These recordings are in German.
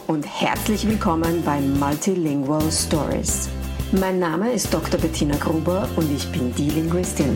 und herzlich willkommen bei Multilingual Stories. Mein Name ist Dr. Bettina Gruber und ich bin die Linguistin.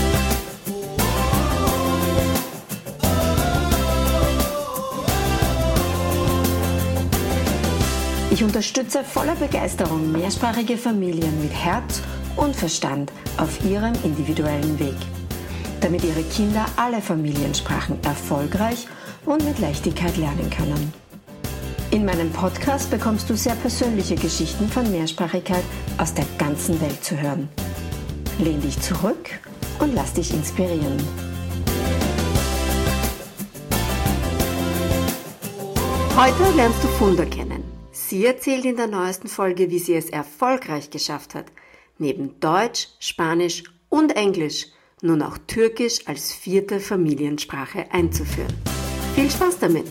Ich unterstütze voller Begeisterung mehrsprachige Familien mit Herz und Verstand auf ihrem individuellen Weg, damit ihre Kinder alle Familiensprachen erfolgreich und mit Leichtigkeit lernen können. In meinem Podcast bekommst du sehr persönliche Geschichten von Mehrsprachigkeit aus der ganzen Welt zu hören. Lehn dich zurück und lass dich inspirieren. Heute lernst du Funda kennen. Sie erzählt in der neuesten Folge, wie sie es erfolgreich geschafft hat, neben Deutsch, Spanisch und Englisch nun auch Türkisch als 4. Familiensprache einzuführen. Viel Spaß damit!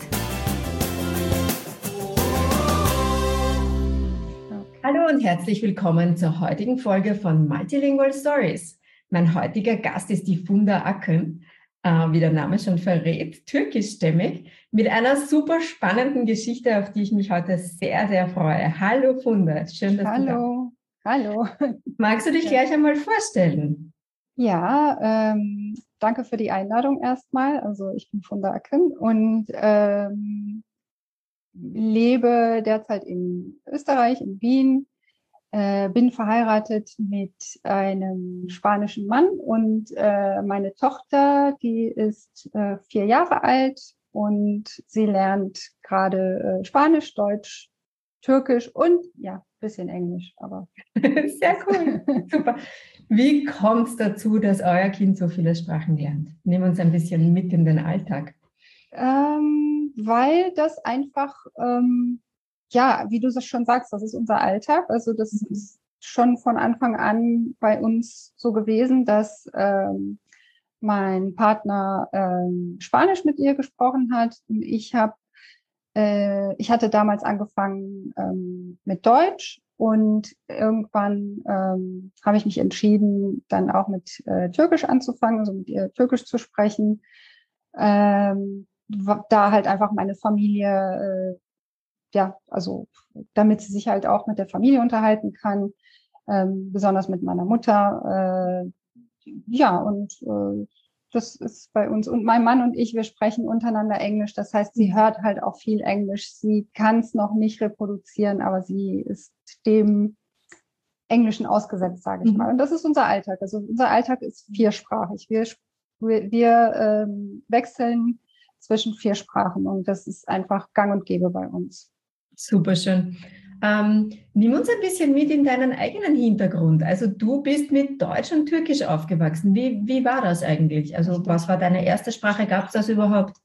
Hallo und herzlich willkommen zur heutigen Folge von Multilingual Stories. Mein heutiger Gast ist die Funda Akın, wie der Name schon verrät, türkischstämmig, mit einer super spannenden Geschichte, auf die ich mich heute sehr, sehr freue. Hallo Funda, schön, dass du da bist. Hallo. Magst du dich gleich einmal vorstellen? Ja, danke für die Einladung erstmal. Also ich bin Funda Akın und lebe derzeit in Österreich, in Wien, bin verheiratet mit einem spanischen Mann und meine Tochter, die ist 4 Jahre alt und sie lernt gerade Spanisch, Deutsch, Türkisch und ja, ein bisschen Englisch. Aber sehr cool, super. Wie kommt es dazu, dass euer Kind so viele Sprachen lernt? Nimm uns ein bisschen mit in den Alltag. Weil das einfach, ja, wie du es schon sagst, das ist unser Alltag. Also das ist schon von Anfang an bei uns so gewesen, dass mein Partner Spanisch mit ihr gesprochen hat und ich hatte damals angefangen mit Deutsch und irgendwann habe ich mich entschieden, dann auch mit Türkisch anzufangen, also mit ihr Türkisch zu sprechen. Da halt einfach meine Familie, ja, also damit sie sich halt auch mit der Familie unterhalten kann, besonders mit meiner Mutter. Ja, und das ist bei uns. Und mein Mann und ich, wir sprechen untereinander Englisch. Das heißt, sie hört halt auch viel Englisch. Sie kann es noch nicht reproduzieren, aber sie ist dem Englischen ausgesetzt, sage ich mal. Und das ist unser Alltag. Also unser Alltag ist viersprachig. Wir wechseln zwischen 4 Sprachen und das ist einfach gang und gäbe bei uns. Super schön. Nimm uns ein bisschen mit in deinen eigenen Hintergrund. Also du bist mit Deutsch und Türkisch aufgewachsen. Wie war das eigentlich? Also was war deine erste Sprache? Gab es das überhaupt?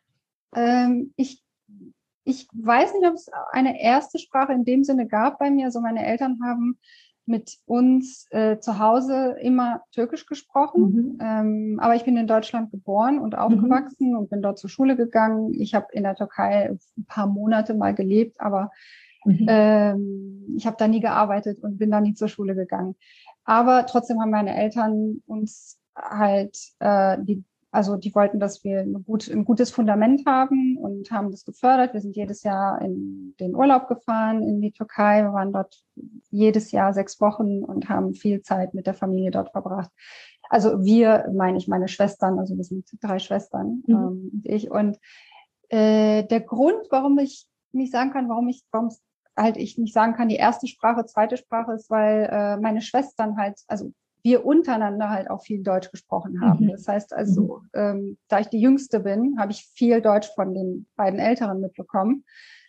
Ich weiß nicht, ob es eine erste Sprache in dem Sinne gab bei mir. Also meine Eltern haben mit uns zu Hause immer Türkisch gesprochen. Aber ich bin in Deutschland geboren und aufgewachsen und bin dort zur Schule gegangen. Ich habe in der Türkei ein paar Monate mal gelebt, aber ich habe da nie gearbeitet und bin da nie zur Schule gegangen. Aber trotzdem haben meine Eltern uns halt, die wollten, dass wir ein gutes Fundament haben und haben das gefördert. Wir sind jedes Jahr in den Urlaub gefahren in die Türkei. Wir waren dort jedes Jahr 6 Wochen und haben viel Zeit mit der Familie dort verbracht. Also wir, meine ich, meine Schwestern, also wir sind 3 Schwestern und ich. Und der Grund, warum ich nicht sagen kann, ich nicht sagen kann, die erste Sprache, zweite Sprache ist, weil meine Schwestern halt, also wir untereinander halt auch viel Deutsch gesprochen haben. Das heißt also, da ich die Jüngste bin, habe ich viel Deutsch von den beiden Älteren mitbekommen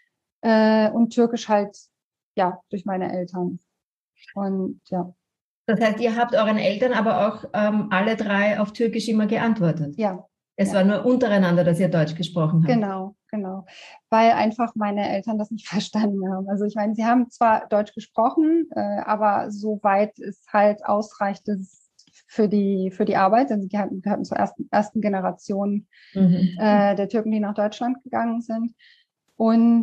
und Türkisch halt, ja, durch meine Eltern. Und ja. Das heißt, ihr habt euren Eltern aber auch alle 3 auf Türkisch immer geantwortet? Ja. Es war nur untereinander, dass ihr Deutsch gesprochen habt? Genau. Weil einfach meine Eltern das nicht verstanden haben. Also ich meine, sie haben zwar Deutsch gesprochen, aber soweit es halt ausreichte für die Arbeit, denn sie gehörten zur ersten Generation der Türken, die nach Deutschland gegangen sind. Und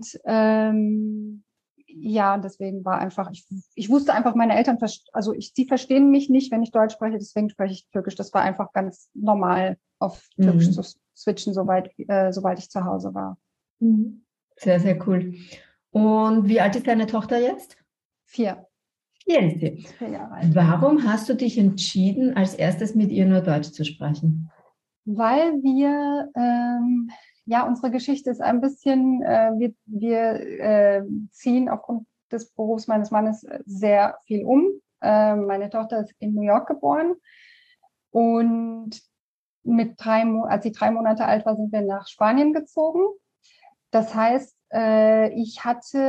ja, deswegen war einfach, ich wusste einfach, meine Eltern, sie verstehen mich nicht, wenn ich Deutsch spreche, deswegen spreche ich Türkisch. Das war einfach ganz normal, auf Türkisch zu switchen, sobald ich zu Hause war. Sehr, sehr cool. Und wie alt ist deine Tochter jetzt? 4. Hier ist sie. 4 Jahre alt. Warum hast du dich entschieden, als erstes mit ihr nur Deutsch zu sprechen? Weil wir, unsere Geschichte ist ein bisschen, wir ziehen aufgrund des Berufs meines Mannes sehr viel um. Meine Tochter ist in New York geboren und als sie 3 Monate alt war, sind wir nach Spanien gezogen. Das heißt, es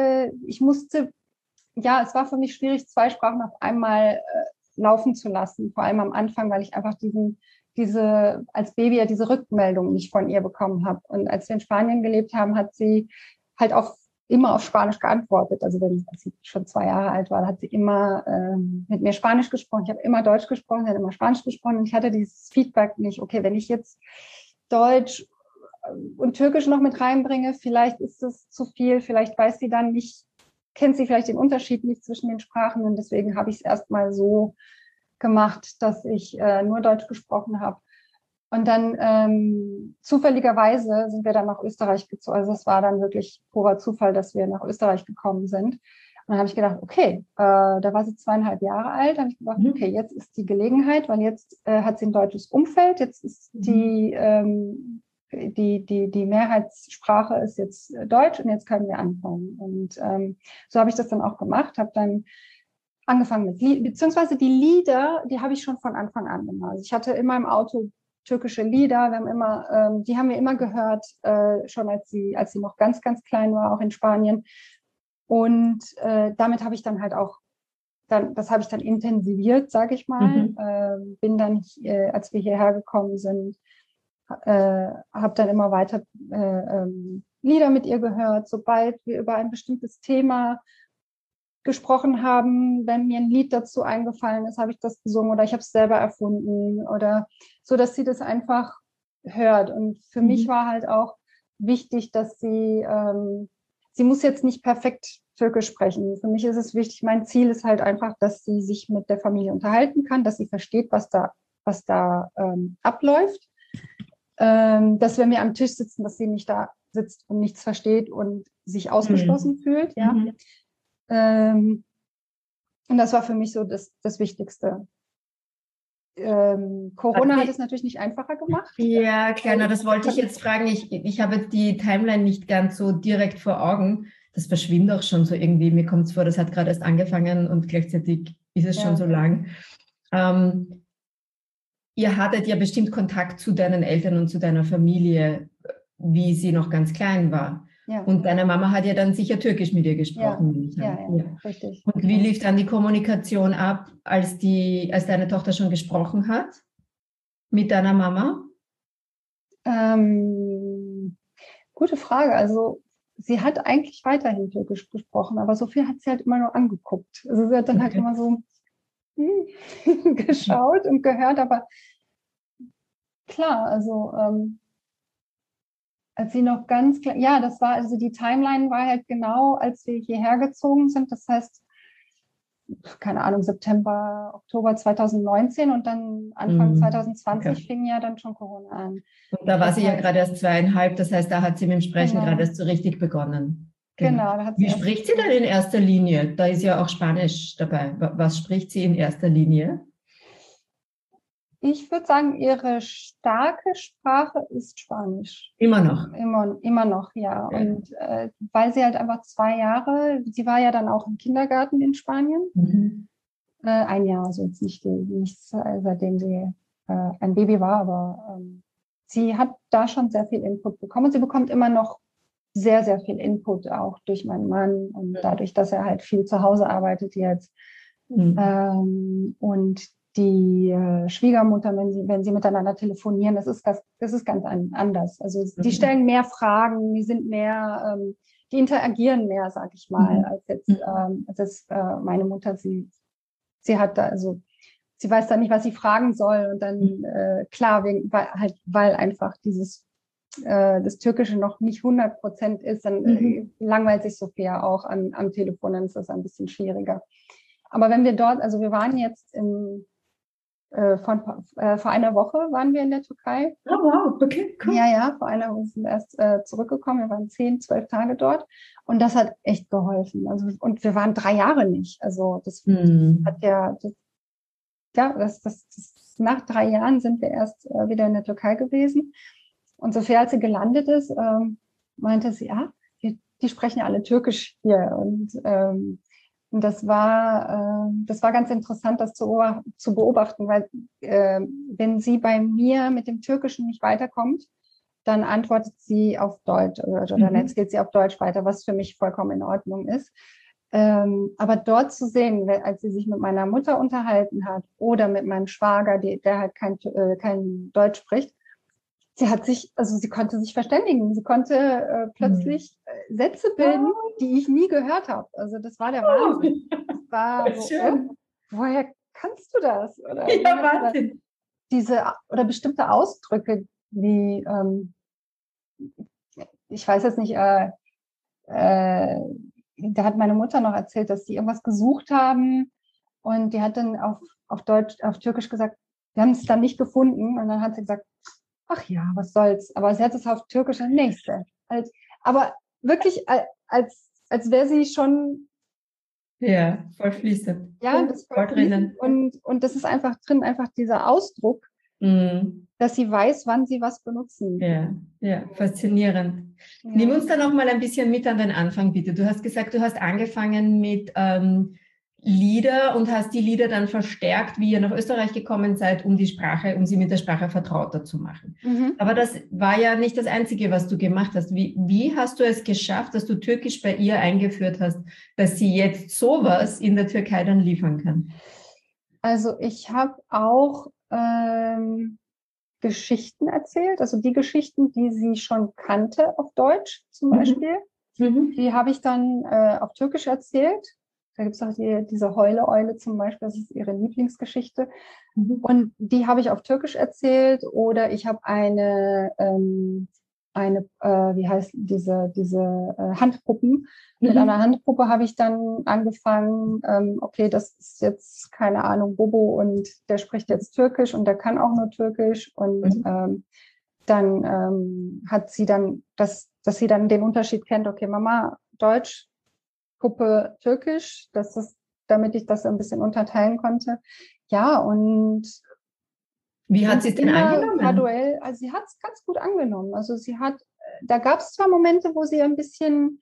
war für mich schwierig, 2 Sprachen auf einmal laufen zu lassen, vor allem am Anfang, weil ich einfach als Baby ja diese Rückmeldung nicht von ihr bekommen habe. Und als wir in Spanien gelebt haben, hat sie halt auch immer auf Spanisch geantwortet. Also als sie schon 2 Jahre alt war, hat sie immer mit mir Spanisch gesprochen. Ich habe immer Deutsch gesprochen, sie hat immer Spanisch gesprochen. Und ich hatte dieses Feedback nicht, okay, wenn ich jetzt Deutsch und Türkisch noch mit reinbringe, vielleicht ist es zu viel, vielleicht weiß sie dann nicht, kennt sie vielleicht den Unterschied nicht zwischen den Sprachen. Und deswegen habe ich es erstmal so gemacht, dass ich nur Deutsch gesprochen habe. Und dann zufälligerweise sind wir dann nach Österreich gezogen. Also es war dann wirklich purer Zufall, dass wir nach Österreich gekommen sind. Und dann habe ich gedacht, okay, da war sie 2,5 Jahre alt. Da habe ich gedacht, okay, jetzt ist die Gelegenheit, weil jetzt hat sie ein deutsches Umfeld. Jetzt ist die Mehrheitssprache ist jetzt Deutsch und jetzt können wir anfangen. Und so habe ich das dann auch gemacht, habe dann angefangen mit beziehungsweise die Lieder, die habe ich schon von Anfang an gemacht. Also ich hatte immer im Auto türkische Lieder, die haben wir immer gehört, schon als sie noch ganz, ganz klein war, auch in Spanien. Und damit habe ich dann halt auch, das habe ich dann intensiviert, sage ich mal. Bin dann, als wir hierher gekommen sind, habe dann immer weiter Lieder mit ihr gehört, sobald wir über ein bestimmtes Thema gesprochen haben, wenn mir ein Lied dazu eingefallen ist, habe ich das gesungen oder ich habe es selber erfunden oder so, dass sie das einfach hört. Und für mich war halt auch wichtig, dass sie muss jetzt nicht perfekt Türkisch sprechen. Für mich ist es wichtig, mein Ziel ist halt einfach, dass sie sich mit der Familie unterhalten kann, dass sie versteht, was da abläuft. Dass wenn wir am Tisch sitzen, dass sie nicht da sitzt und nichts versteht und sich ausgeschlossen fühlt, ja. Und das war für mich so das Wichtigste. Corona hat es natürlich nicht einfacher gemacht. Ja, klar, das wollte ich jetzt fragen. Ich habe die Timeline nicht ganz so direkt vor Augen. Das verschwimmt auch schon so irgendwie. Mir kommt es vor, das hat gerade erst angefangen und gleichzeitig ist es schon so lang. Ihr hattet ja bestimmt Kontakt zu deinen Eltern und zu deiner Familie, wie sie noch ganz klein war. Ja. Und deine Mama hat ja dann sicher Türkisch mit ihr gesprochen. Ja, richtig. Und wie lief dann die Kommunikation ab, als deine Tochter schon gesprochen hat mit deiner Mama? Gute Frage. Also sie hat eigentlich weiterhin Türkisch gesprochen, aber Sophia hat sie halt immer nur angeguckt. Also sie hat dann halt immer so geschaut und gehört, aber klar, also als sie noch ganz klar, ja, das war, also die Timeline war halt genau, als wir hierher gezogen sind, das heißt, keine Ahnung, September, Oktober 2019 und dann Anfang 2020 fing ja dann schon Corona an. Und da war sie ja gerade erst 2,5, das heißt, da hat sie mit dem Sprechen gerade erst so richtig begonnen. Genau. Wie spricht sie denn in erster Linie? Da ist ja auch Spanisch dabei. Was spricht sie in erster Linie? Ich würde sagen, ihre starke Sprache ist Spanisch. Immer noch? Immer noch, ja. Und weil sie halt einfach 2 Jahre, sie war ja dann auch im Kindergarten in Spanien. 1 Jahr, also jetzt nicht seitdem sie ein Baby war, aber sie hat da schon sehr viel Input bekommen. Und sie bekommt immer noch sehr, sehr viel Input auch durch meinen Mann und dadurch, dass er halt viel zu Hause arbeitet jetzt. Und die Schwiegermutter, wenn sie miteinander telefonieren, das ist ganz anders. Also die stellen mehr Fragen, die sind mehr, die interagieren mehr, sag ich mal, als jetzt meine Mutter. Sie hat da, also sie weiß da nicht, was sie fragen soll und dann klar, weil einfach das Türkische noch nicht 100% ist, dann langweilt sich Sophia auch am Telefon, dann ist das ein bisschen schwieriger. Aber wenn wir dort, also wir waren jetzt Vor einer Woche waren wir in der Türkei. Oh, wow, okay, cool. Ja, vor einer Woche sind wir erst zurückgekommen. Wir waren 10, 12 Tage dort. Und das hat echt geholfen. Also, und wir waren 3 Jahre nicht. Also das hat nach 3 Jahren sind wir erst wieder in der Türkei gewesen. Und Sophia, als sie gelandet ist, meinte sie, die sprechen ja alle Türkisch hier. Und das war ganz interessant, das zu beobachten, weil wenn sie bei mir mit dem Türkischen nicht weiterkommt, dann antwortet sie auf Deutsch oder dann erzählt sie auf Deutsch weiter, was für mich vollkommen in Ordnung ist. Aber dort zu sehen, als sie sich mit meiner Mutter unterhalten hat oder mit meinem Schwager, der halt kein Deutsch spricht, sie konnte sich verständigen. Sie konnte plötzlich Sätze bilden, die ich nie gehört habe. Also das war der Wahnsinn. Das war so, woher kannst du das? Oder, Wahnsinn. Oder bestimmte Ausdrücke, wie, ich weiß jetzt nicht, da hat meine Mutter noch erzählt, dass sie irgendwas gesucht haben und die hat dann auf Türkisch gesagt, wir haben es dann nicht gefunden und dann hat sie gesagt, ach ja, was soll's. Aber sie hat es auf Türkisch das nächste. Aber wirklich, als wäre sie schon. Ja, voll fließend. Ja, das voll drinnen. Und das ist einfach drin, einfach dieser Ausdruck, dass sie weiß, wann sie was benutzen. Ja, faszinierend. Ja. Nimm uns da noch mal ein bisschen mit an den Anfang, bitte. Du hast gesagt, du hast angefangen mit Lieder und hast die Lieder dann verstärkt, wie ihr nach Österreich gekommen seid, um sie mit der Sprache vertrauter zu machen. Aber das war ja nicht das Einzige, was du gemacht hast. Wie hast du es geschafft, dass du Türkisch bei ihr eingeführt hast, dass sie jetzt sowas in der Türkei dann liefern kann? Also ich habe auch Geschichten erzählt, also die Geschichten, die sie schon kannte auf Deutsch zum Beispiel, die habe ich dann auf Türkisch erzählt. Da gibt es auch diese Heule-Eule zum Beispiel, das ist ihre Lieblingsgeschichte. Und die habe ich auf Türkisch erzählt. Oder ich habe wie heißt diese Handpuppen. Mit einer Handpuppe habe ich dann angefangen, okay, das ist jetzt, keine Ahnung, Bobo und der spricht jetzt Türkisch und der kann auch nur Türkisch. Und dann hat sie dann, dass sie dann den Unterschied kennt, okay, Mama, Deutsch, Puppe Türkisch, damit ich das ein bisschen unterteilen konnte. Ja, und wie hat sie es denn angenommen? Graduell, also sie hat es ganz gut angenommen. Also da gab es zwar Momente, wo sie ein bisschen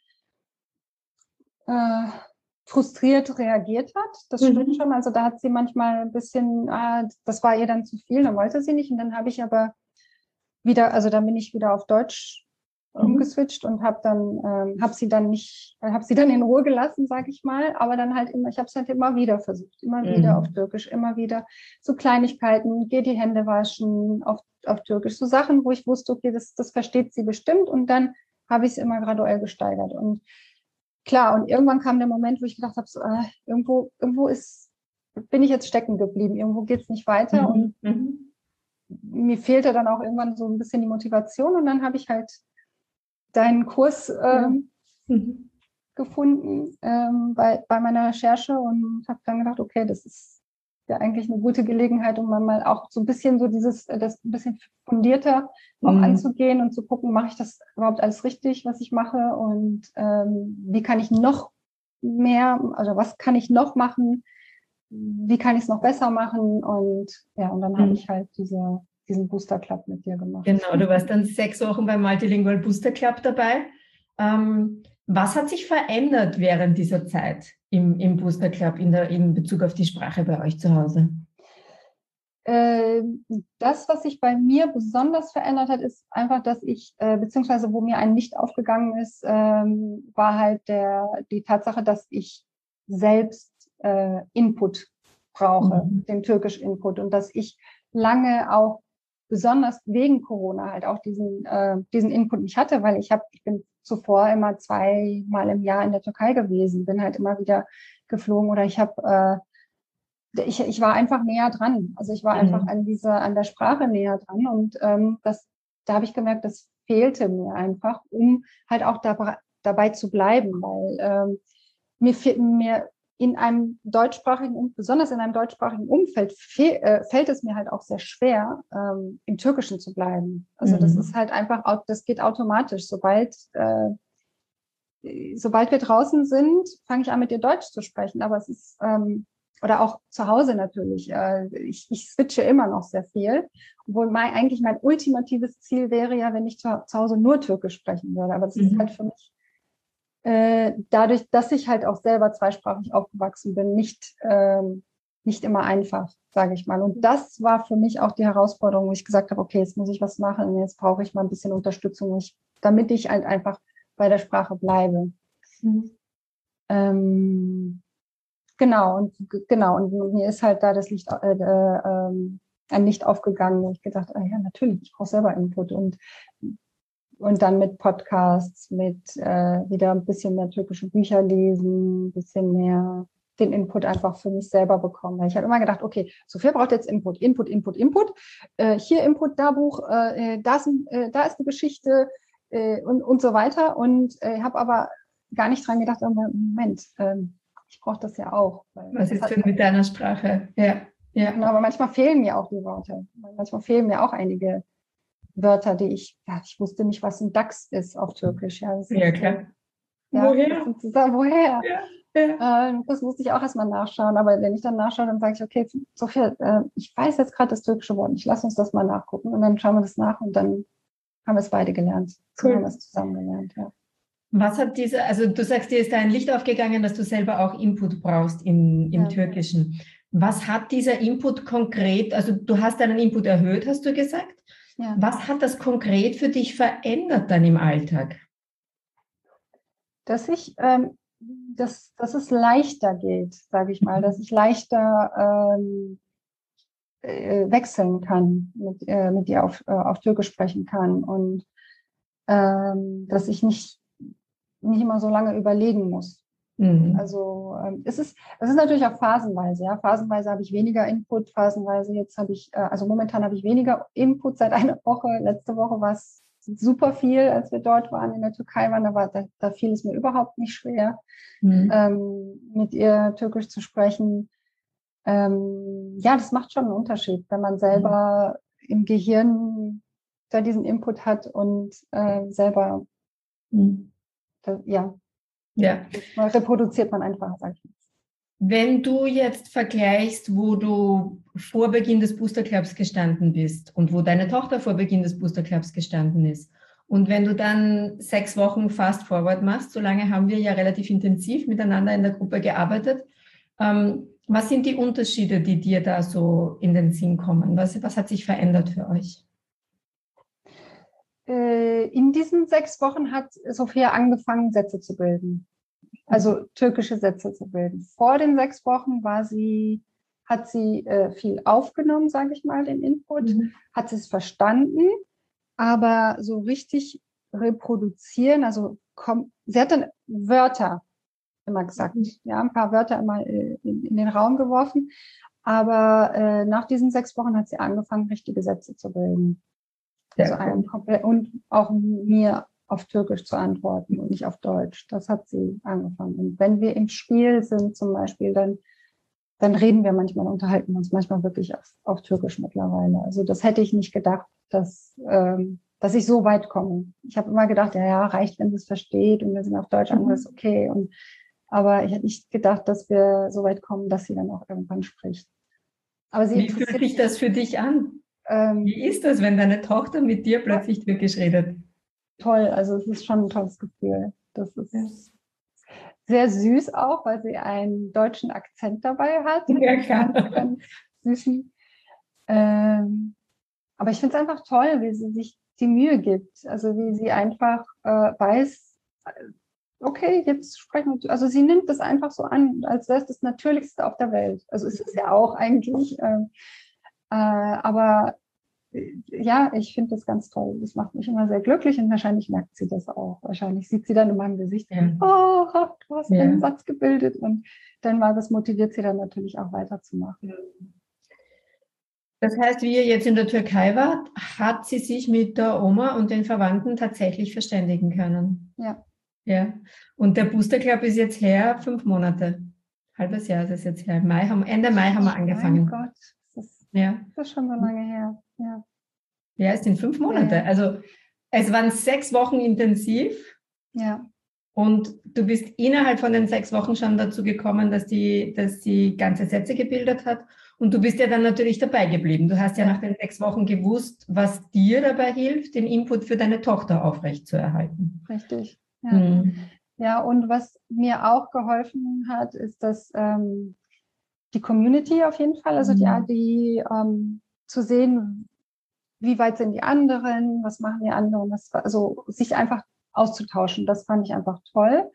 frustriert reagiert hat. Das stimmt schon. Also da hat sie manchmal ein bisschen, das war ihr dann zu viel, dann wollte sie nicht. Und dann habe ich aber dann bin ich wieder auf Deutsch umgeswitcht und habe sie dann in Ruhe gelassen, sage ich mal, aber dann halt ich habe es halt immer wieder versucht, immer wieder auf Türkisch, immer wieder so Kleinigkeiten, geh die Hände waschen auf Türkisch, so Sachen, wo ich wusste, okay, das versteht sie bestimmt und dann habe ich es immer graduell gesteigert und klar, und irgendwann kam der Moment, wo ich gedacht habe, so, irgendwo bin ich jetzt stecken geblieben, irgendwo geht es nicht weiter und mir fehlte dann auch irgendwann so ein bisschen die Motivation und dann habe ich halt deinen Kurs gefunden bei meiner Recherche und habe dann gedacht, okay, das ist ja eigentlich eine gute Gelegenheit, um mal auch so ein bisschen so das ein bisschen fundierter noch anzugehen und zu gucken, mache ich das überhaupt alles richtig, was ich mache und wie kann ich noch mehr, also was kann ich noch machen, wie kann ich es noch besser machen und ja, und dann habe ich halt diesen Booster Club mit dir gemacht. Genau, du warst dann 6 Wochen beim Multilingual Booster Club dabei. Was hat sich verändert während dieser Zeit im Booster Club in Bezug auf die Sprache bei euch zu Hause? Das, was sich bei mir besonders verändert hat, ist einfach, dass ich, beziehungsweise wo mir ein Licht aufgegangen ist, war halt die Tatsache, dass ich selbst Input brauche, den Türkisch-Input und dass ich lange auch besonders wegen Corona halt auch diesen Input nicht hatte, weil ich bin zuvor immer 2-mal im Jahr in der Türkei gewesen, bin halt immer wieder geflogen oder ich war einfach näher dran. Also ich war einfach an der Sprache näher dran und da habe ich gemerkt, das fehlte mir einfach, um halt auch dabei zu bleiben, weil mir in einem deutschsprachigen, besonders in einem deutschsprachigen Umfeld, fällt es mir halt auch sehr schwer, im Türkischen zu bleiben. Also das ist halt einfach, das geht automatisch. Sobald wir draußen sind, fange ich an, mit dir Deutsch zu sprechen. Aber es ist, oder auch zu Hause natürlich. Ich switche immer noch sehr viel. Obwohl eigentlich mein ultimatives Ziel wäre ja, wenn ich zu Hause nur Türkisch sprechen würde. Aber das ist halt für mich, dadurch, dass ich halt auch selber zweisprachig aufgewachsen bin, nicht immer einfach, sage ich mal. Und das war für mich auch die Herausforderung, wo ich gesagt habe, okay, jetzt muss ich was machen und jetzt brauche ich mal ein bisschen Unterstützung, damit ich halt einfach bei der Sprache bleibe. Genau, und mir ist halt da das Licht, ein Licht aufgegangen, wo ich gedacht, ja, natürlich, ich brauche selber Input und dann mit Podcasts, mit wieder ein bisschen mehr türkische Bücher lesen, ein bisschen mehr den Input einfach für mich selber bekommen. Weil ich habe immer gedacht, okay, Sophia braucht jetzt Input. Hier Input, da Buch, da ist eine Geschichte und so weiter. Und habe aber gar nicht dran gedacht, Moment, ich brauche das ja auch. Was ist denn mit deiner Sprache? Ja. Genau, aber manchmal fehlen mir auch die Worte. Manchmal fehlen mir auch einige Wörter, die ich wusste nicht, was ein Dachs ist auf Türkisch. Ja, Klar. Woher? Ja. Das musste ich auch erstmal nachschauen. Aber wenn ich dann nachschaue, dann sage ich, okay, Sophia, ich weiß jetzt gerade das türkische Wort nicht. Lass uns das mal nachgucken. Und dann schauen wir das nach und dann haben wir es beide gelernt. Cool. Haben wir es zusammen gelernt, ja. Was hat also du sagst, dir ist da ein Licht aufgegangen, dass du selber auch Input brauchst im Türkischen. Was hat dieser Input konkret, also du hast deinen Input erhöht, hast du gesagt? Ja. Was hat das konkret für dich verändert dann im Alltag? Dass es leichter geht, sage ich mal, dass ich leichter wechseln kann, mit dir auf Türkisch sprechen kann und dass ich nicht immer so lange überlegen muss. Also es ist natürlich auch phasenweise. Ja? Phasenweise habe ich weniger Input, phasenweise momentan habe ich weniger Input seit einer Woche. Letzte Woche war es super viel, als wir dort waren, in der Türkei waren. Da fiel es mir überhaupt nicht schwer, mit ihr Türkisch zu sprechen. Das macht schon einen Unterschied, wenn man selber im Gehirn da diesen Input hat und selber reproduziert man einfach, sag ich mal. Wenn du jetzt vergleichst, wo du vor Beginn des Booster Clubs gestanden bist und wo deine Tochter vor Beginn des Booster Clubs gestanden ist und wenn du dann 6 Wochen Fast Forward machst, so lange haben wir ja relativ intensiv miteinander in der Gruppe gearbeitet, was sind die Unterschiede, die dir da so in den Sinn kommen? Was hat sich verändert für euch? In diesen 6 Wochen hat Sophia angefangen, Sätze zu bilden. Also türkische Sätze zu bilden. Vor den 6 Wochen hat sie viel aufgenommen, sage ich mal, den Input, hat es verstanden, aber so richtig reproduzieren, sie hat dann Wörter immer gesagt, ja, ein paar Wörter immer in den Raum geworfen, aber nach diesen 6 Wochen hat sie angefangen, richtige Sätze zu bilden. Und auch mir auf Türkisch zu antworten und nicht auf Deutsch. Das hat sie angefangen. Und wenn wir im Spiel sind zum Beispiel, dann reden wir manchmal, unterhalten uns manchmal wirklich auf Türkisch mittlerweile. Also das hätte ich nicht gedacht, dass ich so weit komme. Ich habe immer gedacht, ja, reicht, wenn sie es versteht und wir sind auf Deutsch, alles okay. Aber ich hätte nicht gedacht, dass wir so weit kommen, dass sie dann auch irgendwann spricht. Aber wie fühlt sich das für dich an? Wie ist das, wenn deine Tochter mit dir plötzlich Türkisch redet? Toll, also es ist schon ein tolles Gefühl. Das ist sehr süß auch, weil sie einen deutschen Akzent dabei hat. Ja, klar. Ganz süßen. Aber ich finde es einfach toll, wie sie sich die Mühe gibt. Also wie sie einfach weiß, okay, jetzt sprechen wir. Also sie nimmt das einfach so an, als wäre es das Natürlichste auf der Welt. Also es ist ja auch eigentlich. Aber ja, ich finde das ganz toll. Das macht mich immer sehr glücklich und wahrscheinlich merkt sie das auch. Wahrscheinlich sieht sie dann in meinem Gesicht, oh, du hast einen Satz gebildet und dann das motiviert sie dann natürlich auch weiterzumachen. Das heißt, wie ihr jetzt in der Türkei wart, hat sie sich mit der Oma und den Verwandten tatsächlich verständigen können? Ja. Ja. Und der Booster Club ist jetzt her 5 Monate. halbes Jahr ist es jetzt her. Ende Mai haben wir angefangen. Mein Gott, das ist schon so lange her. Ja, ja, es sind 5 Monate. Ja. Also es waren 6 Wochen intensiv. Ja. Und du bist innerhalb von den 6 Wochen schon dazu gekommen, dass sie ganze Sätze gebildet hat. Und du bist ja dann natürlich dabei geblieben. Du hast ja nach den 6 Wochen gewusst, was dir dabei hilft, den Input für deine Tochter aufrechtzuerhalten. Richtig. Ja. Ja, und was mir auch geholfen hat, ist, dass die Community auf jeden Fall, also die zu sehen, wie weit sind die anderen, was machen die anderen, also sich einfach auszutauschen, das fand ich einfach toll.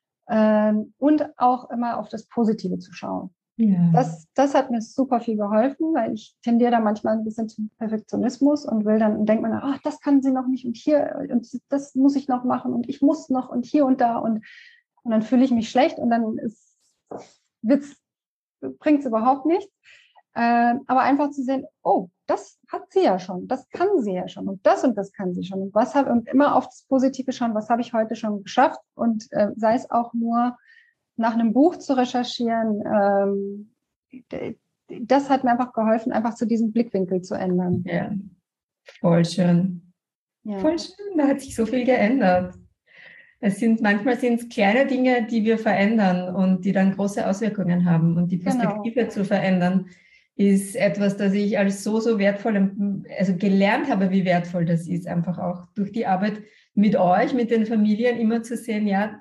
Und auch immer auf das Positive zu schauen. Ja. Das hat mir super viel geholfen, weil ich tendiere da manchmal ein bisschen zum Perfektionismus und denkt man, ach, das kann sie noch nicht und hier und das muss ich noch machen und ich muss noch und hier und da und dann fühle ich mich schlecht und dann bringt es überhaupt nichts. Aber einfach zu sehen, oh, das hat sie ja schon, das kann sie ja schon und das kann sie schon und immer auf das Positive schauen, was habe ich heute schon geschafft und sei es auch nur nach einem Buch zu recherchieren, das hat mir einfach geholfen, einfach zu diesem Blickwinkel zu ändern. Ja, voll schön. Ja. Voll schön, da hat sich so viel geändert. Manchmal sind es kleine Dinge, die wir verändern und die dann große Auswirkungen haben. Und die Perspektive zu verändern, ist etwas, das ich als so wertvoll, also gelernt habe, wie wertvoll das ist, einfach auch durch die Arbeit mit euch, mit den Familien, immer zu sehen, ja,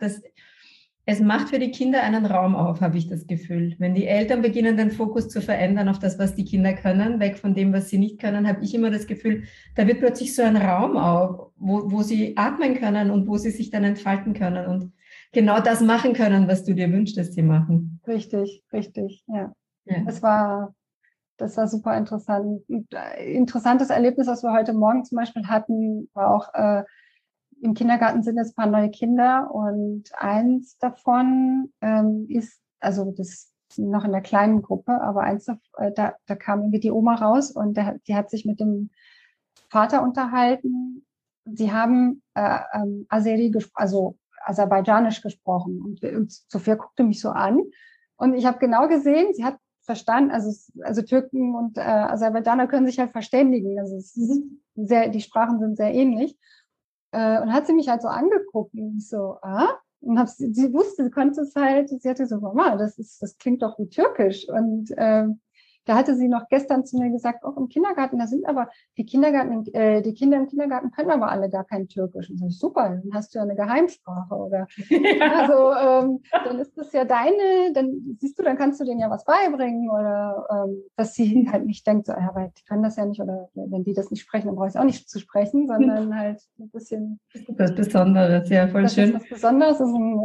es macht für die Kinder einen Raum auf, habe ich das Gefühl. Wenn die Eltern beginnen, den Fokus zu verändern auf das, was die Kinder können, weg von dem, was sie nicht können, habe ich immer das Gefühl, da wird plötzlich so ein Raum auf, wo sie atmen können und wo sie sich dann entfalten können und genau das machen können, was du dir wünschst, dass sie machen. Richtig, ja. Das war super interessant. Ein interessantes Erlebnis, was wir heute Morgen zum Beispiel hatten, war auch, im Kindergarten sind jetzt ein paar neue Kinder und eins davon ist, also das ist noch in der kleinen Gruppe, aber da kam irgendwie die Oma raus und die hat sich mit dem Vater unterhalten. Sie haben Azeri, also Aserbaidschanisch gesprochen und Sophia guckte mich so an und ich habe genau gesehen, sie hat verstanden, also Türken und Aserbaidschaner können sich halt verständigen, also die Sprachen sind sehr ähnlich. Und hat sie mich halt so angeguckt und ich so, und sie wusste, sie konnte es halt, sie hatte so, Mama, das klingt doch wie Türkisch. Und da hatte sie noch gestern zu mir gesagt, auch im Kindergarten, da sind aber die Kinder im Kindergarten können aber alle gar kein Türkisch. Und so, super, dann hast du ja eine Geheimsprache, oder? Ja. Also, dann ist das ja dann siehst du, dann kannst du denen ja was beibringen, oder dass sie halt nicht denkt, so, ja, weil die können das ja nicht, oder wenn die das nicht sprechen, dann brauche ich es auch nicht zu sprechen, sondern halt ein bisschen. Das Besonderes, ja, voll schön. Das ist was Besonderes,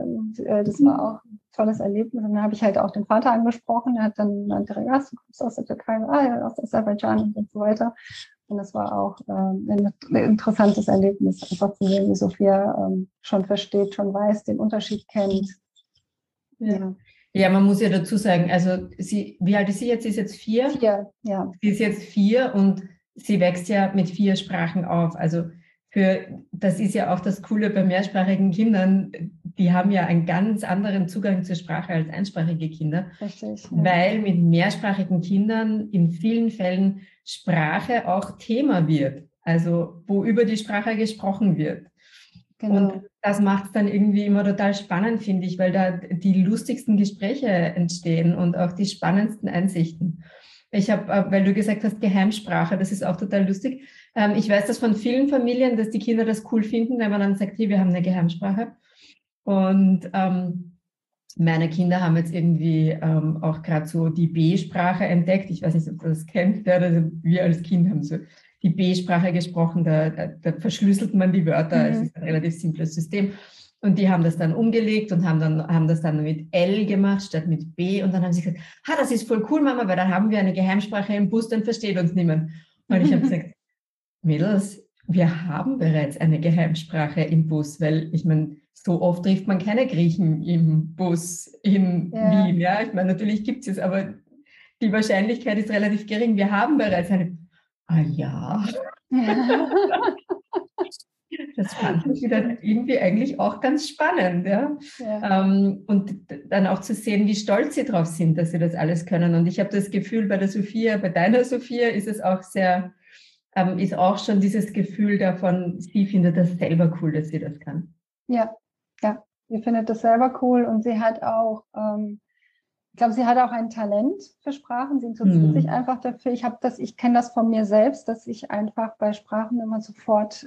das war auch ein tolles Erlebnis. Und dann habe ich halt auch den Vater angesprochen, der hat dann direkt, du kommst aus der Türkei, ja, aus Aserbaidschan und so weiter. Und das war auch ein interessantes Erlebnis, einfach zu sehen, wie Sophia schon versteht, schon weiß, den Unterschied kennt. Ja, man muss ja dazu sagen, also wie alt ist sie jetzt? Sie ist jetzt 4? 4, ja. Sie ist jetzt 4 und sie wächst ja mit 4 Sprachen auf. Also das ist ja auch das Coole bei mehrsprachigen Kindern, die haben ja einen ganz anderen Zugang zur Sprache als einsprachige Kinder. Richtig, ja. Weil mit mehrsprachigen Kindern in vielen Fällen Sprache auch Thema wird, also wo über die Sprache gesprochen wird. Genau. Und das macht es dann irgendwie immer total spannend, finde ich, weil da die lustigsten Gespräche entstehen und auch die spannendsten Einsichten. Ich habe, weil du gesagt hast, Geheimsprache, das ist auch total lustig. Ich weiß das von vielen Familien, dass die Kinder das cool finden, wenn man dann sagt, hey, wir haben eine Geheimsprache. Und meine Kinder haben jetzt irgendwie auch gerade so die B-Sprache entdeckt. Ich weiß nicht, ob du das kennt. Also wir als Kind haben so die B-Sprache gesprochen, da verschlüsselt man die Wörter. Es ist ein relativ simples System. Und die haben das dann umgelegt und haben das dann mit L gemacht statt mit B. Und dann haben sie gesagt, das ist voll cool, Mama, weil dann haben wir eine Geheimsprache im Bus, dann versteht uns niemand. Und ich habe gesagt, Mädels, wir haben bereits eine Geheimsprache im Bus, weil ich meine, so oft trifft man keine Griechen im Bus in Wien. Ja, ich meine, natürlich gibt es, aber die Wahrscheinlichkeit ist relativ gering. Wir haben bereits eine. Ja. Das fand ich wieder irgendwie eigentlich auch ganz spannend. Ja? Ja. Und dann auch zu sehen, wie stolz sie drauf sind, dass sie das alles können. Und ich habe das Gefühl, bei der Sophia, bei deiner Sophia ist es auch sehr, ist auch schon dieses Gefühl davon, sie findet das selber cool, dass sie das kann. Ja, ja, sie findet das selber cool und sie hat auch, ich glaube, sie hat auch ein Talent für Sprachen. Sie interessiert sich einfach dafür. Ich kenne das von mir selbst, dass ich einfach bei Sprachen immer sofort,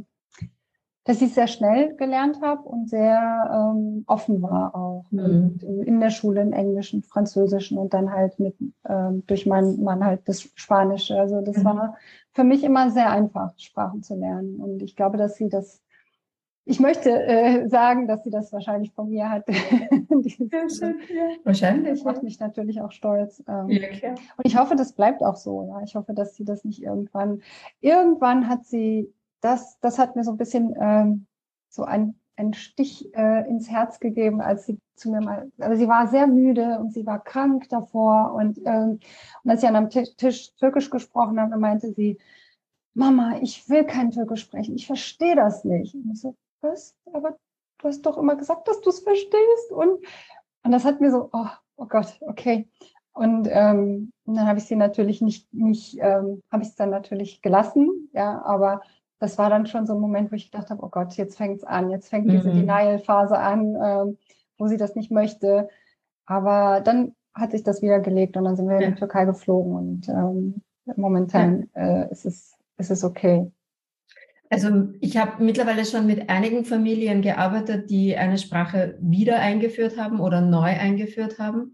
dass ich sehr schnell gelernt habe und sehr offen war auch. Und in der Schule im Englischen, Französischen und dann halt durch meinen Mann halt das Spanische. Also das war für mich immer sehr einfach, Sprachen zu lernen. Und ich glaube, dass sie das, ich möchte sagen, dass sie das wahrscheinlich von mir hat. Wahrscheinlich. Das macht mich natürlich auch stolz. Ja, klar. Und ich hoffe, das bleibt auch so. Ja. Ich hoffe, dass sie das nicht irgendwann hat sie, das hat mir so ein bisschen so ein Stich ins Herz gegeben, als sie zu mir mal, also sie war sehr müde und sie war krank davor und als sie an einem Tisch Türkisch gesprochen haben, meinte sie, Mama, ich will kein Türkisch sprechen, ich verstehe das nicht. Und ich so, was? Aber du hast doch immer gesagt, dass du es verstehst. Und das hat mir so, oh Gott, okay. Und dann habe ich sie natürlich habe ich es dann natürlich gelassen, ja, aber das war dann schon so ein Moment, wo ich gedacht habe, oh Gott, jetzt fängt es an, jetzt fängt diese Denial-Phase an, wo sie das nicht möchte. Aber dann hat sich das wieder gelegt und dann sind wir in die Türkei geflogen und momentan ist es okay. Also ich habe mittlerweile schon mit einigen Familien gearbeitet, die eine Sprache wieder eingeführt haben oder neu eingeführt haben.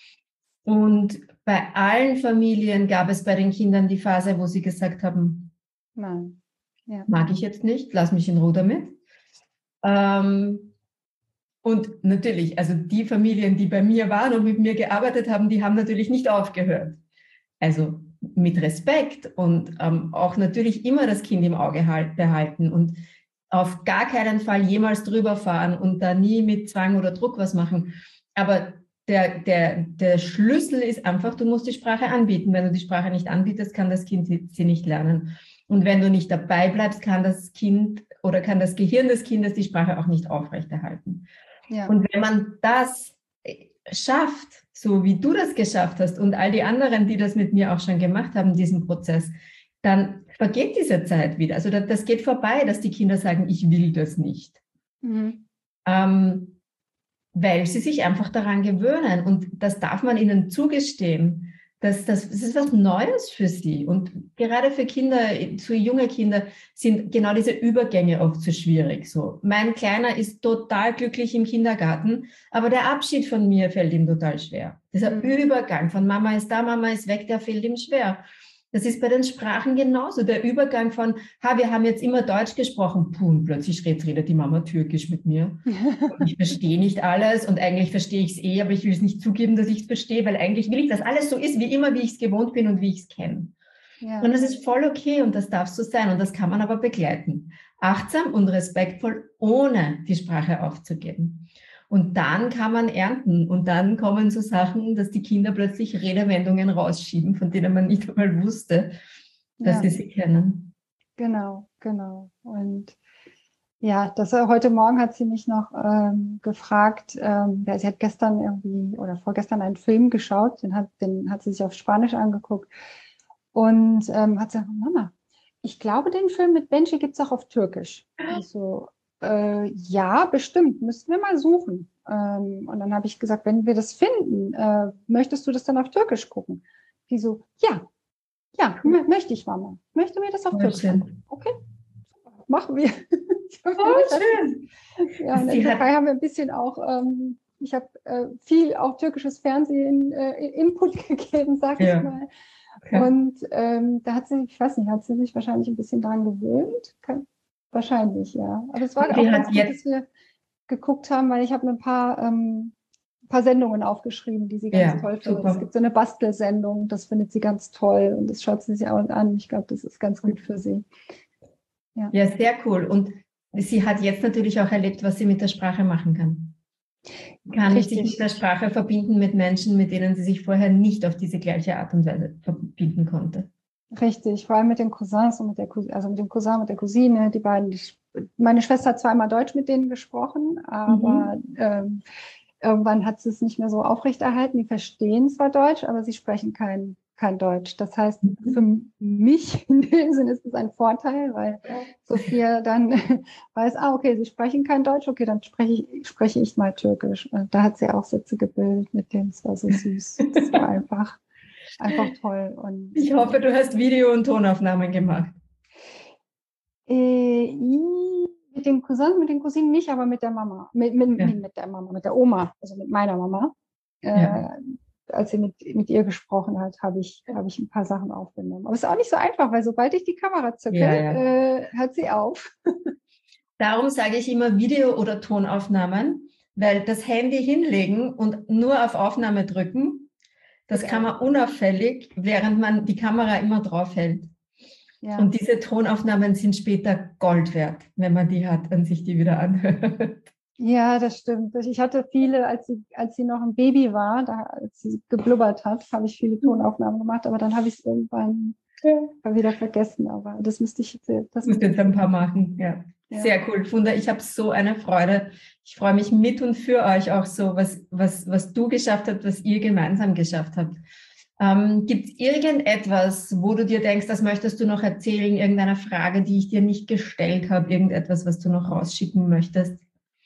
Und bei allen Familien gab es bei den Kindern die Phase, wo sie gesagt haben, nein, mag ich jetzt nicht, lass mich in Ruhe damit. Und natürlich, also die Familien, die bei mir waren und mit mir gearbeitet haben, die haben natürlich nicht aufgehört. Also mit Respekt und auch natürlich immer das Kind im Auge behalten und auf gar keinen Fall jemals drüber fahren und da nie mit Zwang oder Druck was machen. Aber der Schlüssel ist einfach, du musst die Sprache anbieten. Wenn du die Sprache nicht anbietest, kann das Kind sie nicht lernen. Und wenn du nicht dabei bleibst, kann das Kind oder kann das Gehirn des Kindes die Sprache auch nicht aufrechterhalten. Ja. Und wenn man das schafft, so wie du das geschafft hast und all die anderen, die das mit mir auch schon gemacht haben, diesen Prozess, dann vergeht diese Zeit wieder. Also das geht vorbei, dass die Kinder sagen, ich will das nicht. Weil sie sich einfach daran gewöhnen. Und das darf man ihnen zugestehen. Das ist was Neues für sie. Und gerade für Kinder, für junge Kinder, sind genau diese Übergänge oft so schwierig. So, mein Kleiner ist total glücklich im Kindergarten, aber der Abschied von mir fällt ihm total schwer. Dieser Übergang von Mama ist da, Mama ist weg, der fällt ihm schwer. Das ist bei den Sprachen genauso. Der Übergang von, wir haben jetzt immer Deutsch gesprochen, und plötzlich redet die Mama Türkisch mit mir. Und ich verstehe nicht alles und eigentlich verstehe ich es aber ich will es nicht zugeben, dass ich es verstehe, weil eigentlich will ich, dass alles so ist, wie immer, wie ich es gewohnt bin und wie ich es kenne. Ja. Und das ist voll okay und das darf so sein und das kann man aber begleiten. Achtsam und respektvoll, ohne die Sprache aufzugeben. Und dann kann man ernten und dann kommen so Sachen, dass die Kinder plötzlich Redewendungen rausschieben, von denen man nicht einmal wusste, dass sie kennen. Genau. Und ja, heute Morgen hat sie mich noch gefragt, sie hat gestern irgendwie oder vorgestern einen Film geschaut, den hat sie sich auf Spanisch angeguckt und hat gesagt, Mama, ich glaube, den Film mit Benji gibt es auch auf Türkisch. Ich so, ja, bestimmt, müssten wir mal suchen. Und dann habe ich gesagt, wenn wir das finden, möchtest du das dann auf Türkisch gucken? Die so, ja, möchte ich, Mama. Möchte mir das auf Türkisch gucken? Okay, machen wir. Schön. Ja, in der Türkei haben wir ein bisschen auch, ich habe viel auch türkisches Fernsehen Input gegeben, sag ich mal. Okay. Und da hat sie sich wahrscheinlich ein bisschen dran gewöhnt. Wahrscheinlich, ja. Aber es war auch ganz gut, dass wir geguckt haben, weil ich habe ein paar Sendungen aufgeschrieben, die sie ganz toll findet. Super. Es gibt so eine Bastelsendung, das findet sie ganz toll und das schaut sie sich auch an. Ich glaube, das ist ganz gut für sie. Ja, sehr cool. Und sie hat jetzt natürlich auch erlebt, was sie mit der Sprache machen kann. Kann sich mit der Sprache verbinden mit Menschen, mit denen sie sich vorher nicht auf diese gleiche Art und Weise verbinden konnte. Richtig, vor allem mit den Cousins und mit dem Cousin, mit der Cousine, die beiden, die meine Schwester hat zweimal Deutsch mit denen gesprochen, aber irgendwann hat sie es nicht mehr so aufrechterhalten. Die verstehen zwar Deutsch, aber sie sprechen kein Deutsch. Das heißt, für mich in dem Sinne ist es ein Vorteil, weil Sophia dann weiß, okay, sie sprechen kein Deutsch, okay, dann spreche ich mal Türkisch. Und da hat sie auch Sätze gebildet mit dem, es war so süß. Das war einfach toll. Und ich hoffe, du hast Video- und Tonaufnahmen gemacht. Mit den Cousins, mit den Cousinen nicht, aber mit der Mama. Mit der Mama, mit der Oma, also mit meiner Mama. Als sie mit ihr gesprochen hat, habe ich ein paar Sachen aufgenommen. Aber es ist auch nicht so einfach, weil sobald ich die Kamera zücke, hört sie auf. Darum sage ich immer Video- oder Tonaufnahmen, weil das Handy hinlegen und nur auf Aufnahme drücken, das kann man unauffällig, während man die Kamera immer drauf hält. Ja. Und diese Tonaufnahmen sind später Gold wert, wenn man die hat und sich die wieder anhört. Ja, das stimmt. Ich hatte viele, als sie noch ein Baby war, als sie geblubbert hat, habe ich viele Tonaufnahmen gemacht, aber dann habe ich es irgendwann wieder vergessen. Aber das müsste ich jetzt ein paar machen, ja. Sehr cool, Funda. Ich habe so eine Freude. Ich freue mich mit und für euch auch so, was du geschafft habt, was ihr gemeinsam geschafft habt. Gibt es irgendetwas, wo du dir denkst, das möchtest du noch erzählen, irgendeine Frage, die ich dir nicht gestellt habe, irgendetwas, was du noch rausschicken möchtest?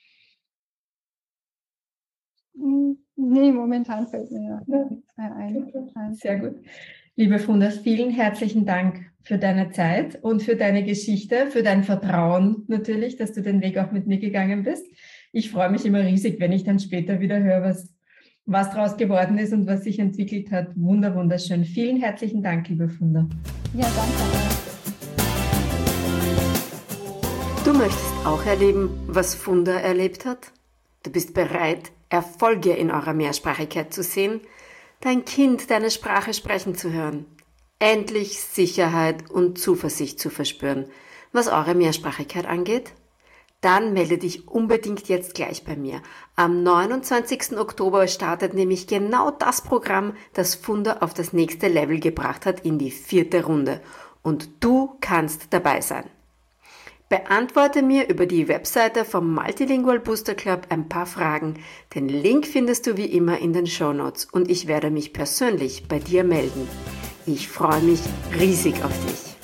Nee, momentan fällt mir nichts mehr ein. Sehr gut. Liebe Funda, vielen herzlichen Dank für deine Zeit und für deine Geschichte, für dein Vertrauen natürlich, dass du den Weg auch mit mir gegangen bist. Ich freue mich immer riesig, wenn ich dann später wieder höre, was daraus geworden ist und was sich entwickelt hat. Wunderschön. Vielen herzlichen Dank, liebe Funda. Ja, danke. Du möchtest auch erleben, was Funda erlebt hat? Du bist bereit, Erfolge in eurer Mehrsprachigkeit zu sehen, dein Kind deine Sprache sprechen zu hören, endlich Sicherheit und Zuversicht zu verspüren, was eure Mehrsprachigkeit angeht? Dann melde dich unbedingt jetzt gleich bei mir. Am 29. Oktober startet nämlich genau das Programm, das Funda auf das nächste Level gebracht hat, in die 4. Runde. Und du kannst dabei sein. Beantworte mir über die Webseite vom Multilingual Booster Club ein paar Fragen. Den Link findest du wie immer in den Shownotes und ich werde mich persönlich bei dir melden. Ich freue mich riesig auf dich.